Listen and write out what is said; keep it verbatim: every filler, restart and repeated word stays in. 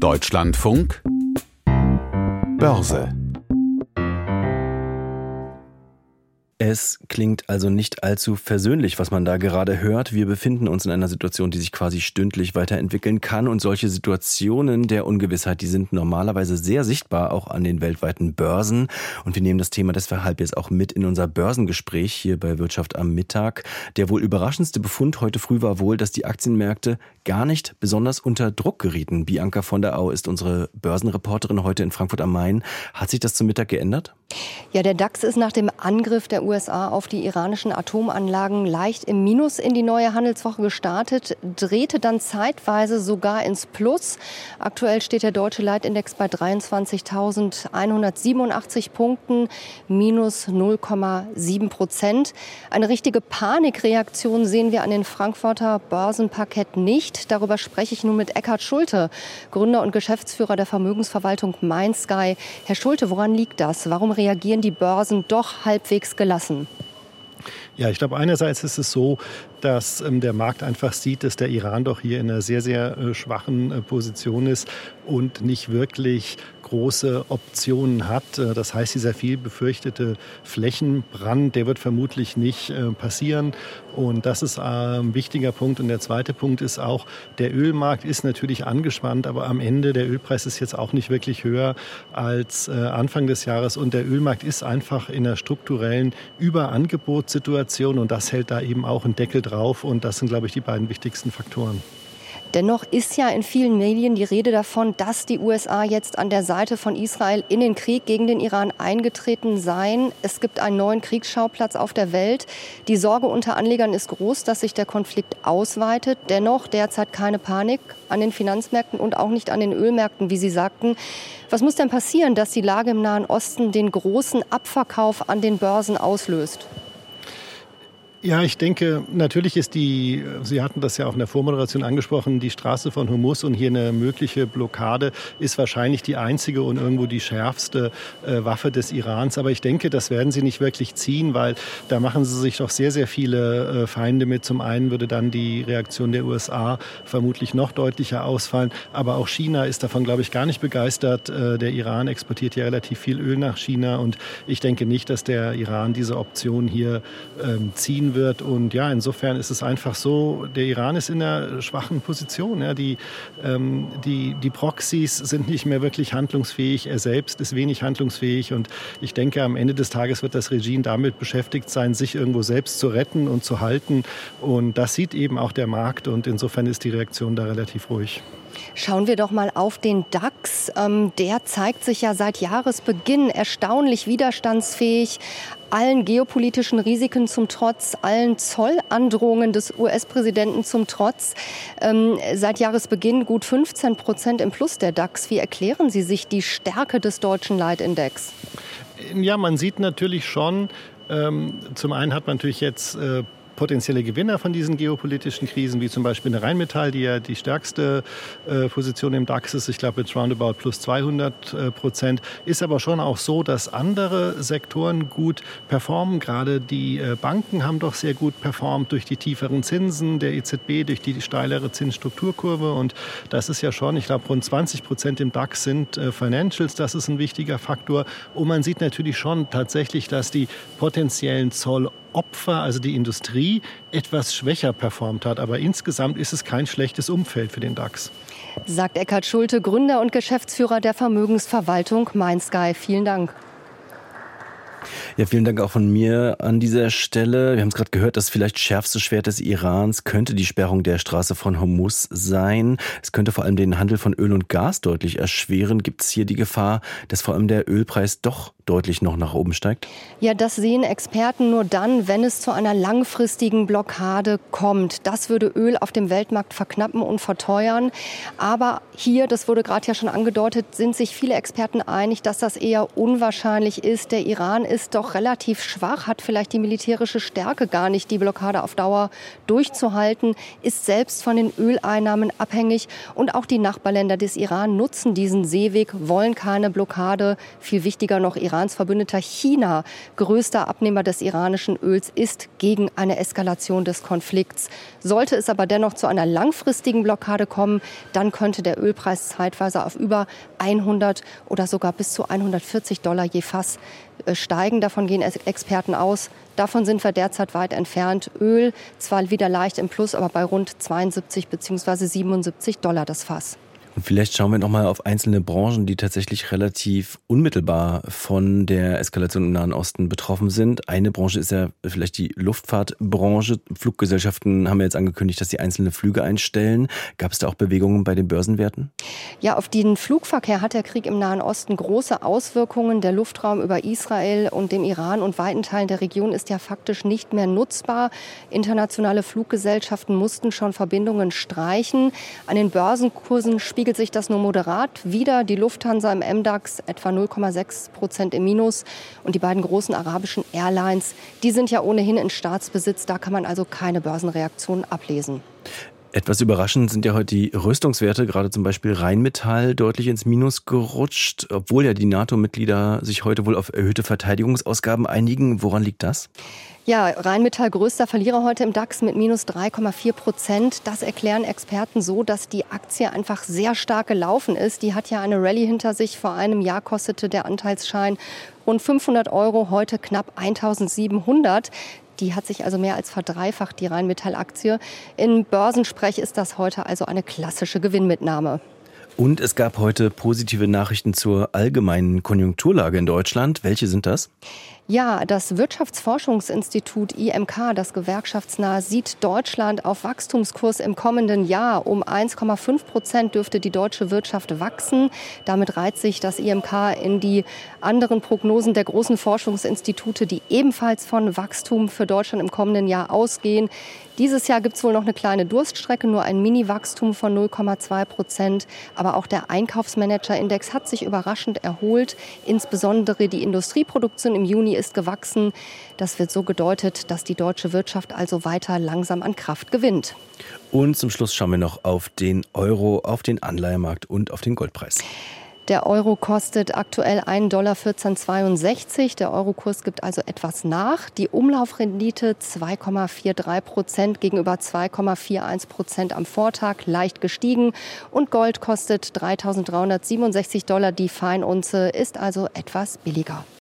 Deutschlandfunk Börse. Es klingt also nicht allzu versöhnlich, was man da gerade hört. Wir befinden uns in einer Situation, die sich quasi stündlich weiterentwickeln kann. Und solche Situationen der Ungewissheit, die sind normalerweise sehr sichtbar, auch an den weltweiten Börsen. Und wir nehmen das Thema deshalb jetzt auch mit in unser Börsengespräch hier bei Wirtschaft am Mittag. Der wohl überraschendste Befund heute früh war wohl, dass die Aktienmärkte gar nicht besonders unter Druck gerieten. Bianca von der Au ist unsere Börsenreporterin heute in Frankfurt am Main. Hat sich das zum Mittag geändert? Ja, der DAX ist nach dem Angriff der U S A auf die iranischen Atomanlagen leicht im Minus in die neue Handelswoche gestartet, drehte dann zeitweise sogar ins Plus. Aktuell steht der deutsche Leitindex bei dreiundzwanzigtausendeinhundertsiebenundachtzig Punkten, minus null Komma sieben Prozent. Eine richtige Panikreaktion sehen wir an den Frankfurter Börsenparkett nicht. Darüber spreche ich nun mit Eckhard Schulte, Gründer und Geschäftsführer der Vermögensverwaltung MindSky. Herr Schulte, woran liegt das? Warum reagieren die Börsen doch halbwegs gelassen? Ja, ich glaube, einerseits ist es so, dass ähm, der Markt einfach sieht, dass der Iran doch hier in einer sehr, sehr äh, schwachen äh, Position ist und nicht wirklich große Optionen hat. Äh, das heißt, dieser viel befürchtete Flächenbrand, der wird vermutlich nicht äh, passieren. Und das ist äh, ein wichtiger Punkt. Und der zweite Punkt ist auch, der Ölmarkt ist natürlich angespannt, aber am Ende, der Ölpreis ist jetzt auch nicht wirklich höher als äh, Anfang des Jahres. Und der Ölmarkt ist einfach in einer strukturellen Überangebotssituation und das hält da eben auch einen Deckel drauf. Und das sind, glaube ich, die beiden wichtigsten Faktoren. Dennoch ist ja in vielen Medien die Rede davon, dass die U S A jetzt an der Seite von Israel in den Krieg gegen den Iran eingetreten seien. Es gibt einen neuen Kriegsschauplatz auf der Welt. Die Sorge unter Anlegern ist groß, dass sich der Konflikt ausweitet. Dennoch derzeit keine Panik an den Finanzmärkten und auch nicht an den Ölmärkten, wie Sie sagten. Was muss denn passieren, dass die Lage im Nahen Osten den großen Abverkauf an den Börsen auslöst? Ja, ich denke, natürlich ist die, Sie hatten das ja auch in der Vormoderation angesprochen, die Straße von Hormuz und hier eine mögliche Blockade ist wahrscheinlich die einzige und irgendwo die schärfste äh, Waffe des Irans. Aber ich denke, das werden sie nicht wirklich ziehen, weil da machen sie sich doch sehr, sehr viele äh, Feinde mit. Zum einen würde dann die Reaktion der U S A vermutlich noch deutlicher ausfallen. Aber auch China ist davon, glaube ich, gar nicht begeistert. Äh, der Iran exportiert ja relativ viel Öl nach China und ich denke nicht, dass der Iran diese Option hier ähm, ziehen wird. Und ja, insofern ist es einfach so, der Iran ist in einer schwachen Position. Ja, die, ähm, die, die Proxys sind nicht mehr wirklich handlungsfähig. Er selbst ist wenig handlungsfähig. Und ich denke, am Ende des Tages wird das Regime damit beschäftigt sein, sich irgendwo selbst zu retten und zu halten. Und das sieht eben auch der Markt. Und insofern ist die Reaktion da relativ ruhig. Schauen wir doch mal auf den DAX. Der zeigt sich ja seit Jahresbeginn erstaunlich widerstandsfähig. Allen geopolitischen Risiken zum Trotz, allen Zollandrohungen des U S-Präsidenten zum Trotz. Ähm, seit Jahresbeginn gut fünfzehn Prozent im Plus der DAX. Wie erklären Sie sich die Stärke des deutschen Leitindex? Ja, man sieht natürlich schon, ähm, zum einen hat man natürlich jetzt äh, potenzielle Gewinner von diesen geopolitischen Krisen, wie zum Beispiel eine Rheinmetall, die ja die stärkste äh, Position im DAX ist, ich glaube mit roundabout plus zweihundert äh, Prozent, ist aber schon auch so, dass andere Sektoren gut performen. Gerade die äh, Banken haben doch sehr gut performt durch die tieferen Zinsen der E Z B, durch die steilere Zinsstrukturkurve und das ist ja schon, ich glaube rund zwanzig Prozent im DAX sind äh, Financials, das ist ein wichtiger Faktor und man sieht natürlich schon tatsächlich, dass die potenziellen Zoll Opfer, also die Industrie, etwas schwächer performt hat. Aber insgesamt ist es kein schlechtes Umfeld für den DAX. Sagt Eckhard Schulte, Gründer und Geschäftsführer der Vermögensverwaltung MindSky. Vielen Dank. Ja, vielen Dank auch von mir an dieser Stelle. Wir haben es gerade gehört, das vielleicht schärfste Schwert des Irans könnte die Sperrung der Straße von Hormuz sein. Es könnte vor allem den Handel von Öl und Gas deutlich erschweren. Gibt es hier die Gefahr, dass vor allem der Ölpreis doch deutlich noch nach oben steigt? Ja, das sehen Experten nur dann, wenn es zu einer langfristigen Blockade kommt. Das würde Öl auf dem Weltmarkt verknappen und verteuern. Aber hier, das wurde gerade ja schon angedeutet, sind sich viele Experten einig, dass das eher unwahrscheinlich ist. Der Iran ist doch doch relativ schwach, hat vielleicht die militärische Stärke gar nicht, die Blockade auf Dauer durchzuhalten, ist selbst von den Öleinnahmen abhängig. Und auch die Nachbarländer des Iran nutzen diesen Seeweg, wollen keine Blockade. Viel wichtiger noch, Irans Verbündeter China, größter Abnehmer des iranischen Öls, ist gegen eine Eskalation des Konflikts. Sollte es aber dennoch zu einer langfristigen Blockade kommen, dann könnte der Ölpreis zeitweise auf über hundert oder sogar bis zu hundertvierzig Dollar je Fass steigen. Davon gehen Experten aus. Davon sind wir derzeit weit entfernt. Öl zwar wieder leicht im Plus, aber bei rund zweiundsiebzig bzw. siebenundsiebzig Dollar das Fass. Und vielleicht schauen wir noch mal auf einzelne Branchen, die tatsächlich relativ unmittelbar von der Eskalation im Nahen Osten betroffen sind. Eine Branche ist ja vielleicht die Luftfahrtbranche. Fluggesellschaften haben ja jetzt angekündigt, dass sie einzelne Flüge einstellen. Gab es da auch Bewegungen bei den Börsenwerten? Ja, auf den Flugverkehr hat der Krieg im Nahen Osten große Auswirkungen. Der Luftraum über Israel und dem Iran und weiten Teilen der Region ist ja faktisch nicht mehr nutzbar. Internationale Fluggesellschaften mussten schon Verbindungen streichen. An den Börsenkursen spiegelt sich das nur moderat wider. Die Lufthansa im M DAX etwa null Komma sechs Prozent im Minus. Und die beiden großen arabischen Airlines, die sind ja ohnehin in Staatsbesitz. Da kann man also keine Börsenreaktion ablesen. Etwas überraschend sind ja heute die Rüstungswerte, gerade zum Beispiel Rheinmetall, deutlich ins Minus gerutscht, obwohl ja die NATO-Mitglieder sich heute wohl auf erhöhte Verteidigungsausgaben einigen. Woran liegt das? Ja, Rheinmetall größter Verlierer heute im DAX mit minus drei Komma vier Prozent. Das erklären Experten so, dass die Aktie einfach sehr stark gelaufen ist. Die hat ja eine Rallye hinter sich. Vor einem Jahr kostete der Anteilsschein rund fünfhundert Euro, heute knapp eintausendsiebenhundert. Die hat sich also mehr als verdreifacht, die Rheinmetall-Aktie. In Börsensprech ist das heute also eine klassische Gewinnmitnahme. Und es gab heute positive Nachrichten zur allgemeinen Konjunkturlage in Deutschland. Welche sind das? Ja, das Wirtschaftsforschungsinstitut I M K, das gewerkschaftsnahe, sieht Deutschland auf Wachstumskurs im kommenden Jahr. Um eins Komma fünf Prozent dürfte die deutsche Wirtschaft wachsen. Damit reiht sich das I M K in die anderen Prognosen der großen Forschungsinstitute, die ebenfalls von Wachstum für Deutschland im kommenden Jahr ausgehen. Dieses Jahr gibt es wohl noch eine kleine Durststrecke, nur ein Mini-Wachstum von null Komma zwei Prozent. Aber auch der Einkaufsmanager-Index hat sich überraschend erholt. Insbesondere die Industrieproduktion im Juni ist gewachsen. Das wird so gedeutet, dass die deutsche Wirtschaft also weiter langsam an Kraft gewinnt. Und zum Schluss schauen wir noch auf den Euro, auf den Anleihemarkt und auf den Goldpreis. Der Euro kostet aktuell ein Dollar vierzehn zweiundsechzig. Der Eurokurs gibt also etwas nach. Die Umlaufrendite zwei Komma drei vier Prozent gegenüber zwei Komma einundvierzig Prozent am Vortag, leicht gestiegen. Und Gold kostet dreitausenddreihundertsiebenundsechzig Dollar. Die Feinunze ist also etwas billiger.